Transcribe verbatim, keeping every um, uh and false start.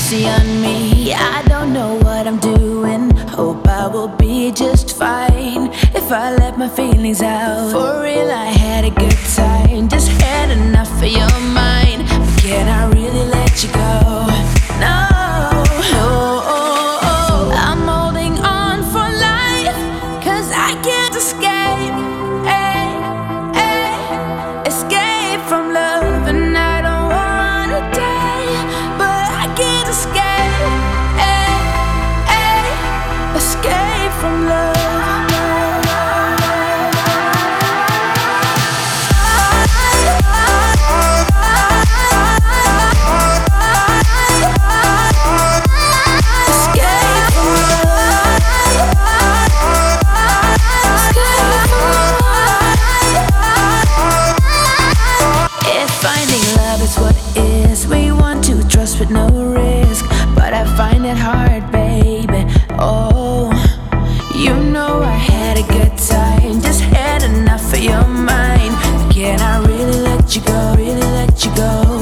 mercy on me. I don't know what I'm doing. Hope I will be just fine if I let my feelings out. For real, I had a good time, just had enough of your mind. But can I really let you go? No. I'm holding on for life, 'cause I can't escape, ay, ay, escape from love. And I don't wanna die, but I can't escape, ay, ay, escape from love. We want to trust with no risk, but I find it hard, baby. Oh, you know I had a good time, just had enough of your mind. Can I really let you go, really let you go?